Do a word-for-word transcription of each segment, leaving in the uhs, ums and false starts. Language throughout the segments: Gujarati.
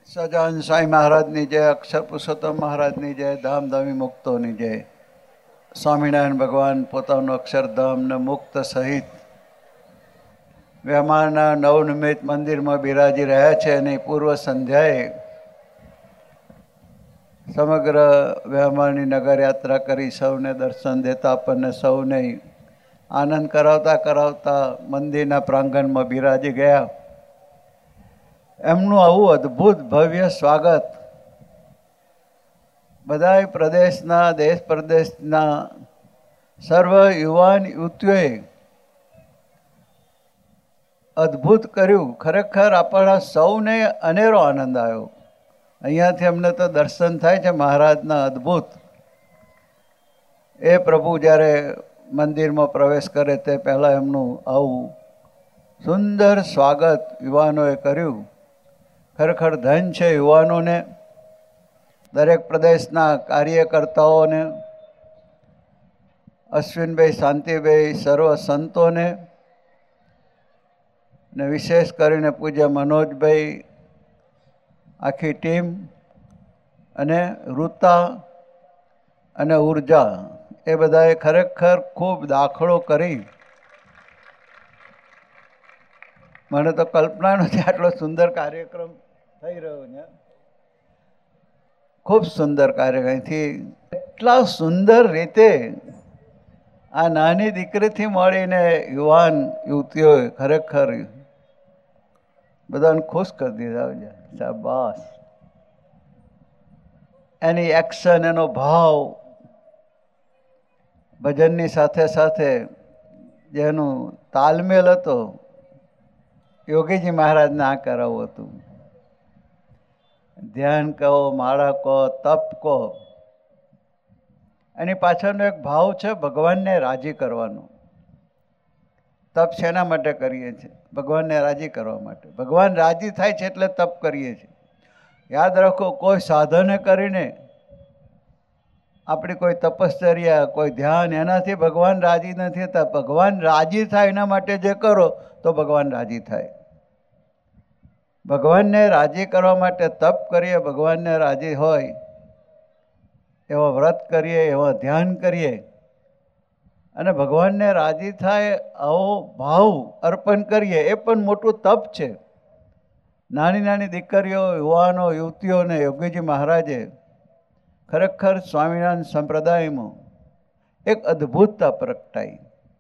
સજાન સાંઈ મહારાજની જય, અક્ષર પુરુષોત્તમ મહારાજની જય, ધામધામી મુક્તોની જય. સ્વામિનારાયણ ભગવાન પોતાનું અક્ષરધામ ને મુક્ત સહિત વ્યવહારના નવનિમિત્ત મંદિરમાં બિરાજી રહ્યા છે. અને પૂર્વ સંધ્યાએ સમગ્ર વ્યવહારની નગર યાત્રા કરી સૌને દર્શન દેતા આપણને સૌને આનંદ કરાવતા કરાવતા મંદિરના પ્રાંગણમાં બિરાજી ગયા. એમનું આવું અદ્ભુત ભવ્ય સ્વાગત બધા પ્રદેશના દેશ પ્રદેશના સર્વ યુવાન યુવતીઓએ અદ્ભુત કર્યું. ખરેખર આપણા સૌને અનેરો આનંદ આવ્યો. અહીંયાથી અમને તો દર્શન થાય છે મહારાજના અદ્ભુત. એ પ્રભુ જ્યારે મંદિરમાં પ્રવેશ કરે તે પહેલાં એમનું આવું સુંદર સ્વાગત યુવાનોએ કર્યું. ખરેખર ધન છે યુવાનોને, દરેક પ્રદેશના કાર્યકર્તાઓને, અશ્વિનભાઈ, શાંતિભાઈ, સર્વ સંતોને, ને વિશેષ કરીને પૂજ્ય મનોજભાઈ, આખી ટીમ, અને ઋતા અને ઉર્જા, એ બધાએ ખરેખર ખૂબ દાખલો કરી. મને તો કલ્પના નથી આટલો સુંદર કાર્યક્રમ થઈ રહ્યો છે. ખૂબ સુંદર કાર્યક્રમ. અહીંથી એટલા સુંદર રીતે આ નાની દીકરીથી મળીને યુવાન યુવતીઓએ ખરેખર બધાને ખુશ કરી દીધા છે. શાબાશ. એની એક્શન, એનો ભાવ, ભજનની સાથે સાથે જેનું તાલમેલ હતો, યોગીજી મહારાજને આ કરાવવું હતું. ધ્યાન કહો, માળા કહો, તપ કહો, એની પાછળનો એક ભાવ છે ભગવાનને રાજી કરવાનો. તપ શેના માટે કરીએ છીએ? ભગવાનને રાજી કરવા માટે. ભગવાન રાજી થાય છે એટલે તપ કરીએ છીએ. યાદ રાખો, કોઈ સાધને કરીને આપણી કોઈ તપશ્ચર્યા, કોઈ ધ્યાન, એનાથી ભગવાન રાજી નથી થતા. ભગવાન રાજી થાય એના માટે જે કરો તો ભગવાન રાજી થાય. ભગવાનને રાજી કરવા માટે તપ કરીએ, ભગવાનને રાજી હોય એવો વ્રત કરીએ, એવો ધ્યાન કરીએ, અને ભગવાનને રાજી થાય આવો ભાવ અર્પણ કરીએ, એ પણ મોટું તપ છે. નાની નાની દીકરીઓ, યુવાનો, યુવતીઓને યોગીજી મહારાજે ખરેખર સ્વામિનારાયણ સંપ્રદાયમાં એક અદ્ભુતતા પ્રગટાઈ.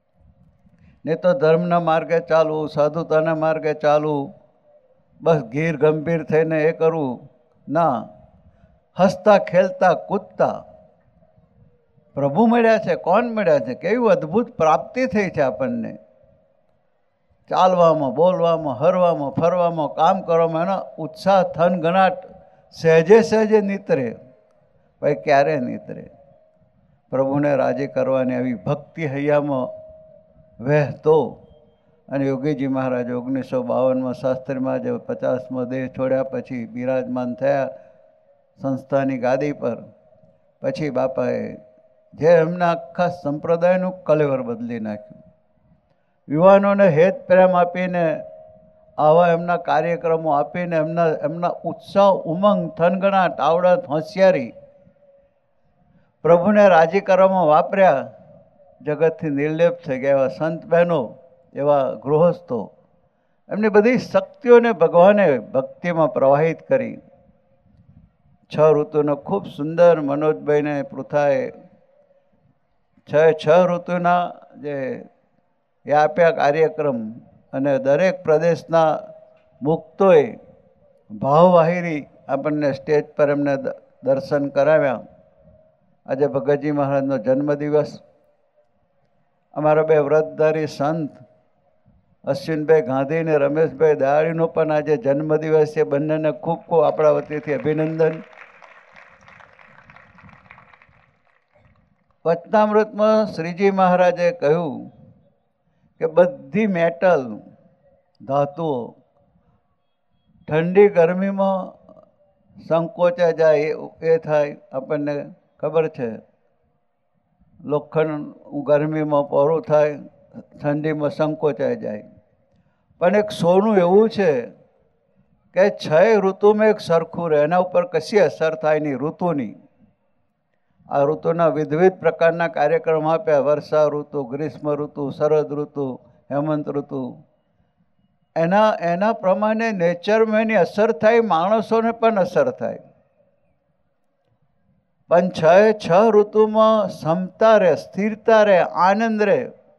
ને તો ધર્મના માર્ગે ચાલવું, સાધુતાના માર્ગે ચાલવું, બસ ગીર ગંભીર થઈને એ કરવું ના. હસતા ખેલતા કૂદતા પ્રભુ મળ્યા છે. કોણ મળ્યા છે? કેવી અદ્ભુત પ્રાપ્તિ થઈ છે આપણને. ચાલવામાં, બોલવામાં, હરવામાં, ફરવામાં, કામ કરવામાં એનો ઉત્સાહ, થનગનાટ સહેજે સહેજે નીતરે. ભાઈ ક્યારે નીતરે? પ્રભુને રાજી કરવાની આવી ભક્તિ હૈયામાં વહેતો. અને યોગીજી મહારાજ ઓગણીસો બાવનમાં શાસ્ત્રીમાં જે પચાસમાં દેહ છોડ્યા પછી બિરાજમાન થયા સંસ્થાની ગાદી પર, પછી બાપાએ જે એમના આખા સંપ્રદાયનું કલેવર બદલી નાખ્યું. યુવાનોને હેત પ્રેમ આપીને, આવા એમના કાર્યક્રમો આપીને એમના એમના ઉત્સાહ, ઉમંગ, થનગણાટ, આવડત, હોશિયારી પ્રભુને રાજી કરવામાં વાપર્યા. જગતથી નિર્લેપ થઈ ગયા એવા સંત બહેનો, એવા ગૃહસ્થો, એમની બધી શક્તિઓને ભગવાને ભક્તિમાં પ્રવાહિત કરી. છ ઋતુનો ખૂબ સુંદર મનોજભાઈને પૃથાએ છ છ ઋતુના જે એ આપ્યા કાર્યક્રમ, અને દરેક પ્રદેશના મુક્તોએ ભાવવાહિરી આપણને સ્ટેજ પર એમને દર્શન કરાવ્યા. આજે ભગતજી મહારાજનો જન્મદિવસ. અમારા બે વ્રતધારી સંત અશ્વિનભાઈ ગાંધી અને રમેશભાઈ દયાળીનો પણ આજે જન્મદિવસ છે. બંનેને ખૂબ ખૂબ આપણા વતીથી અભિનંદન. વચનામૃતમાં શ્રીજી મહારાજે કહ્યું કે બધી મેટલ, ધાતુઓ ઠંડી ગરમીમાં સંકોચાઈ જાય, એ થાય. આપણને ખબર છે, લોખંડ ગરમીમાં પહોળું થાય, ઠંડીમાં સંકોચાઈ જાય. પણ એક સોનું એવું છે કે છ ઋતુમાં એક સરખું રહે, એના ઉપર કશી અસર થાય નહીં ઋતુની. આ ઋતુના વિવિધ પ્રકારના કાર્યક્રમ આપ્યા, વર્ષા ઋતુ, ગ્રીષ્મ ઋતુ, શરદ ઋતુ, હેમંત ઋતુ. એના એના પ્રમાણે નેચરમાં એની અસર થાય, માણસોને પણ અસર થાય. પણ છ છ ઋતુમાં સમતા રહે, સ્થિરતા રહે, આનંદ રહે.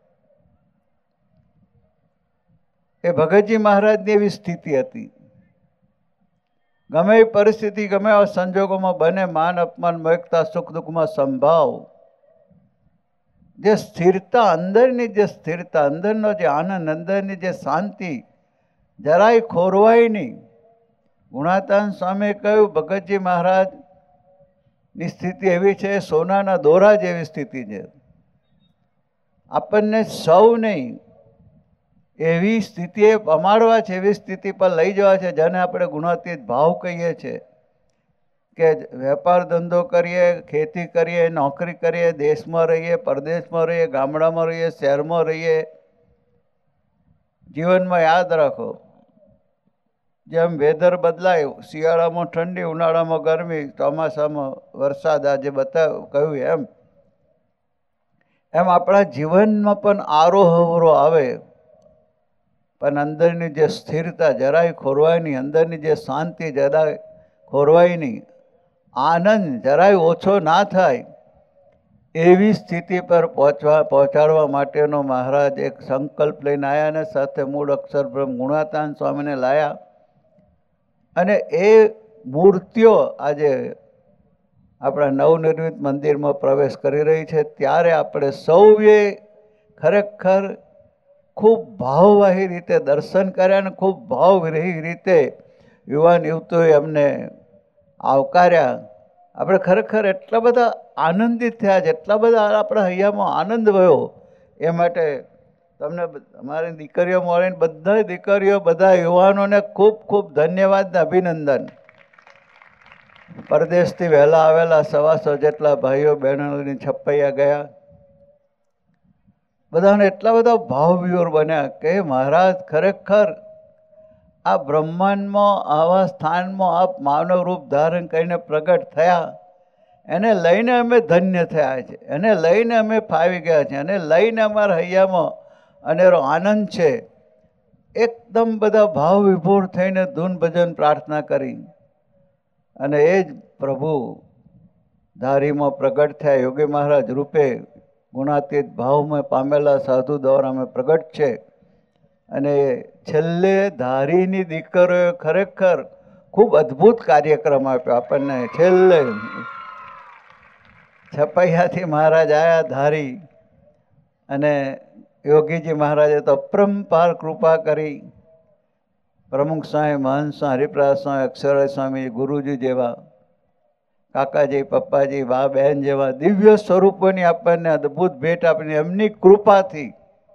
એ ભગતજી મહારાજની એવી સ્થિતિ હતી. ગમે એ પરિસ્થિતિ, ગમે એવા સંજોગોમાં બને, માન અપમાન, મોહકતા, સુખ દુઃખમાં સંભાવ, જે સ્થિરતા, અંદરની જે સ્થિરતા, અંદરનો જે આનંદ, અંદરની જે શાંતિ, જરાય ખોરવાય નહીં. ગુણાતાન સ્વામીએ કહ્યું, ભગતજી મહારાજની સ્થિતિ એવી છે, સોનાના દોરા જેવી સ્થિતિ છે. આપણને સૌ નહીં એવી સ્થિતિએ પમાડવા છે, એવી સ્થિતિ પર લઈ જવા છે, જેને આપણે ગુણાતીત ભાવ કહીએ છીએ. કે વેપાર ધંધો કરીએ, ખેતી કરીએ, નોકરી કરીએ, દેશમાં રહીએ, પરદેશમાં રહીએ, ગામડામાં રહીએ, શહેરમાં રહીએ, જીવનમાં યાદ રાખો, જેમ વેધર બદલાય, શિયાળામાં ઠંડી, ઉનાળામાં ગરમી, ચોમાસામાં વરસાદ, આજે બતાવ કહ્યું એમ એમ આપણા જીવનમાં પણ આરોહ અવરોહ આવે, પણ અંદરની જે સ્થિરતા જરાય ખોરવાય નહીં, અંદરની જે શાંતિ જરાય ખોરવાય નહીં, આનંદ જરાય ઓછો ના થાય, એવી સ્થિતિ પર પહોંચવા પહોંચાડવા માટેનો મહારાજ એક સંકલ્પ લઈને આવ્યા, અને સાથે મૂળ અક્ષરબ્રહ્મ ગુણાતાન સ્વામીને લાયા. અને એ મૂર્તિઓ આજે આપણા નવનિર્મિત મંદિરમાં પ્રવેશ કરી રહી છે. ત્યારે આપણે સૌએ ખરેખર ખૂબ ભાવવાહી રીતે દર્શન કર્યા, અને ખૂબ ભાવવિરહી રીતે યુવાન યુવતીઓએ અમને આવકાર્યા. આપણે ખરેખર એટલા બધા આનંદિત થયા છે, એટલા બધા આપણા હૈયામાં આનંદ વયો. એ માટે તમને અમારી દીકરીઓ મળીને બધા દીકરીઓ, બધા યુવાનોને ખૂબ ખૂબ ધન્યવાદ ને અભિનંદન. પરદેશથી વહેલા આવેલા સવાસો જેટલા ભાઈઓ બહેનોની છપૈયા ગયા, બધાને એટલા બધા ભાવવિહોર બન્યા કે મહારાજ ખરેખર આ બ્રહ્માંડમાં, આવા સ્થાનમાં આપ માનવ રૂપ ધારણ કરીને પ્રગટ થયા, એને લઈને અમે ધન્ય થયા છે, એને લઈને અમે ફાવી ગયા છે, એને લઈને અમારા હૈયામાં અનેરો આનંદ છે. એકદમ બધા ભાવ વિભોર થઈને ધૂન ભજન પ્રાર્થના કરી, અને એ જ પ્રભુ ધારીમાં પ્રગટ થયા, યોગી મહારાજ રૂપે ગુણાતીત ભાવમાં પામેલા સાધુ દ્વારા અમે પ્રગટ છે. અને છેલ્લે ધારીની દીકરીઓએ ખરેખર ખૂબ અદ્ભુત કાર્યક્રમ આપ્યો આપણને. છેલ્લે છપૈયાથી મહારાજ આવ્યા ધારી, અને યોગીજી મહારાજે તો અપરંપાર કૃપા કરી. પ્રમુખ સ્વામી, મહંત સ્વામી, હરિપ્રસાદ સ્વામી, અક્ષર સ્વામી, ગુરુજી જેવા, કાકાજી, પપ્પાજી, બા બહેન જેવા દિવ્ય સ્વરૂપોની આપણને અદ્ભુત ભેટ આપીને એમની કૃપાથી,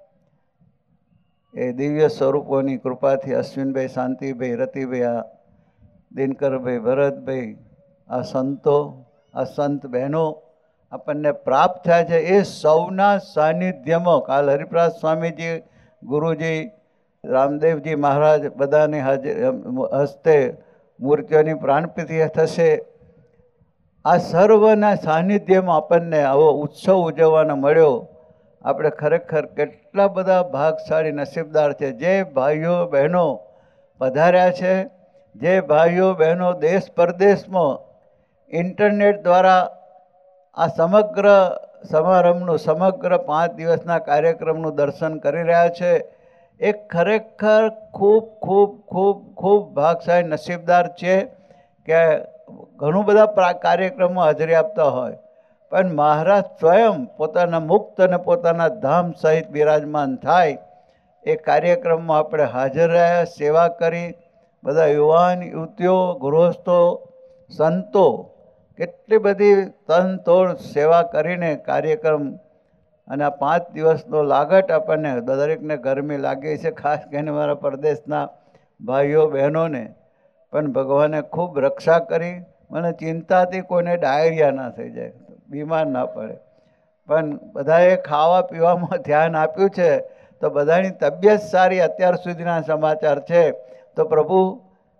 એ દિવ્ય સ્વરૂપોની કૃપાથી અશ્વિનભાઈ, શાંતિભાઈ, રતિભાઈ, આ દિનકરભાઈ, ભરતભાઈ, આ સંતો, આ સંત બહેનો આપણને પ્રાપ્ત થયા છે. એ સૌના સાનિધ્યમાં કાલ હરિપ્રસાદ સ્વામીજી, ગુરુજી, રામદેવજી મહારાજ બધાની હાજર હસ્તે મૂર્તિઓની પ્રાણપ્રતિષ્ઠા થશે. આ સર્વના સાનિધ્યમાં આપણને આવો ઉત્સવ ઉજવવાનો મળ્યો. આપણે ખરેખર કેટલા બધા ભાગશાળી નસીબદાર છે. જે ભાઈઓ બહેનો પધાર્યા છે, જે ભાઈઓ બહેનો દેશ પરદેશમાં ઇન્ટરનેટ દ્વારા આ સમગ્ર સમારંભનું, સમગ્ર પાંચ દિવસના કાર્યક્રમનું દર્શન કરી રહ્યા છે, એ ખરેખર ખૂબ ખૂબ ખૂબ ખૂબ ભાગશાળી નસીબદાર છે. કે ઘણું બધા કાર્યક્રમમાં હાજરી આપતા હોય, પણ મહારાજ સ્વયં પોતાના મુક્ત અને પોતાના ધામ સહિત બિરાજમાન થાય એ કાર્યક્રમમાં આપણે હાજર રહ્યા, સેવા કરી. બધા યુવાન યુવતીઓ, ગૃહસ્થો, સંતો કેટલી બધી તનતોડ સેવા કરીને કાર્યક્રમ, અને આ પાંચ દિવસનો લાગટ આપણને દરેકને ગરમી લાગે છે, ખાસ કરીને મારા પરદેશના ભાઈઓ બહેનોને. પણ ભગવાને ખૂબ રક્ષા કરી. મને ચિંતાથી કોઈને ડાયરિયા ના થઈ જાય, બીમાર ના પડે. પણ બધાએ ખાવા પીવામાં ધ્યાન આપ્યું છે, તો બધાની તબિયત સારી અત્યાર સુધીના સમાચાર છે. તો પ્રભુ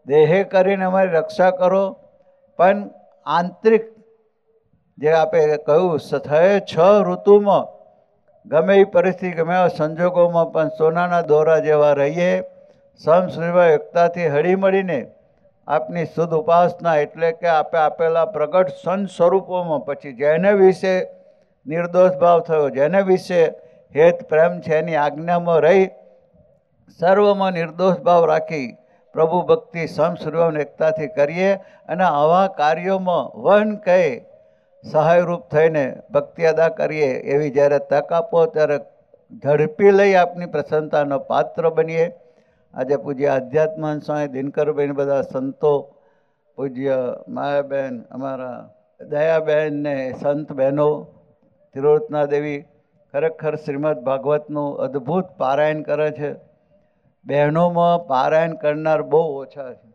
દેહે કરીને અમારી રક્ષા કરો, પણ આંતરિક જે આપણે કહ્યું થયે છ ઋતુમાં ગમે એ પરિસ્થિતિ ગમે એવા સંજોગોમાં પણ સોનાના દોરા જેવા રહીએ, સમસૃવા એકતાથી હળી મળીને આપની શુદ્ધ ઉપાસના એટલે કે આપે આપેલા પ્રગટ સંત સ્વરૂપોમાં પછી જેને વિશે નિર્દોષ ભાવ થયો, જેને વિશે હેત પ્રેમ છે એની આજ્ઞામાં રહી સર્વમાં નિર્દોષ ભાવ રાખી પ્રભુ ભક્તિ સમસૃવન એકતાથી કરીએ અને આવા કાર્યોમાં વન કહે સહાયરૂપ થઈને ભક્તિ અદા કરીએ એવી જ્યારે તક આપો ત્યારે ઝડપી લઈ આપની પ્રસન્નતાનો પાત્ર બનીએ. આજે પૂજ્ય આધ્યાત્મ સ્વામી દિનકરભાઈ બધા સંતો, પૂજ્ય માયાબેન, અમારા દયાબેન ને સંત બહેનો, તિરોતના દેવી ખરેખર શ્રીમદ ભાગવતનું અદ્ભુત પારાયણ કરે છે. બહેનોમાં પારાયણ કરનાર બહુ ઓછા છે.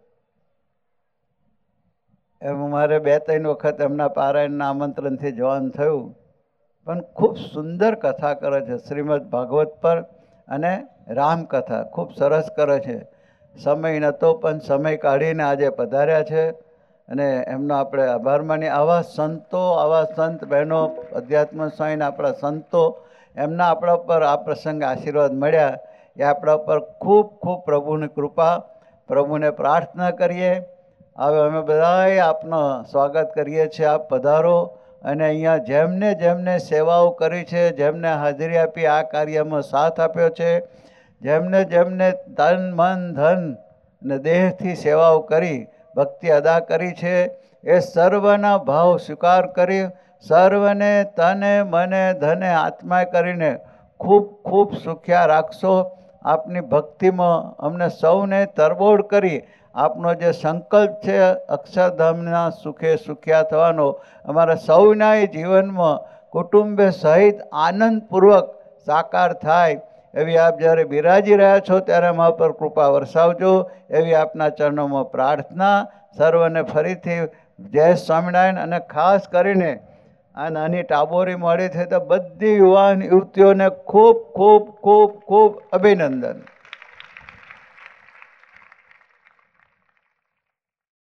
એમ મારે બે ત્રણ વખત એમના પારાયણના આમંત્રણથી જવાનું થયું, પણ ખૂબ સુંદર કથા કરે છે શ્રીમદ ભાગવત પર અને રામકથા ખૂબ સરસ કરે છે. સમય નહોતો પણ સમય કાઢીને આજે પધાર્યા છે અને એમનો આપણે આભાર માનીએ. આવા સંતો, આવા સંત બહેનો, અધ્યાત્મ સ્વામીના આપણા સંતો, એમના આપણા પર આ પ્રસંગે આશીર્વાદ મળ્યા એ આપણા પર ખૂબ ખૂબ પ્રભુની કૃપા. પ્રભુને પ્રાર્થના કરીએ. હવે અમે બધાએ આપનો સ્વાગત કરીએ છીએ. આપ પધારો અને અહીંયા જેમને જેમને સેવાઓ કરી છે, જેમને હાજરી આપી આ કાર્યમાં સાથ આપ્યો છે, જેમને જેમને તન મન ધન અને દેહથી સેવાઓ કરી ભક્તિ અદા કરી છે, એ સર્વના ભાવ સ્વીકાર કરી સર્વને તને મને ધને આત્માએ કરીને ખૂબ ખૂબ સુખ્યા રાખશો. આપની ભક્તિમાં અમને સૌને તરબોળ કરી આપનો જે સંકલ્પ છે અક્ષરધામના સુખે સુખ્યા થવાનો અમારા સૌના જીવનમાં કુટુંબે સહિત આનંદપૂર્વક સાકાર થાય એવી આપ જ્યારે બિરાજી રહ્યા છો ત્યારે અમારા પર કૃપા વરસાવજો એવી આપના ચરણોમાં પ્રાર્થના. સર્વને ફરીથી જય સ્વામિનારાયણ. અને ખાસ કરીને આ નાની ટાબોરી મળી છે તો બધી યુવાન યુવતીઓને ખૂબ ખૂબ ખૂબ ખૂબ અભિનંદન.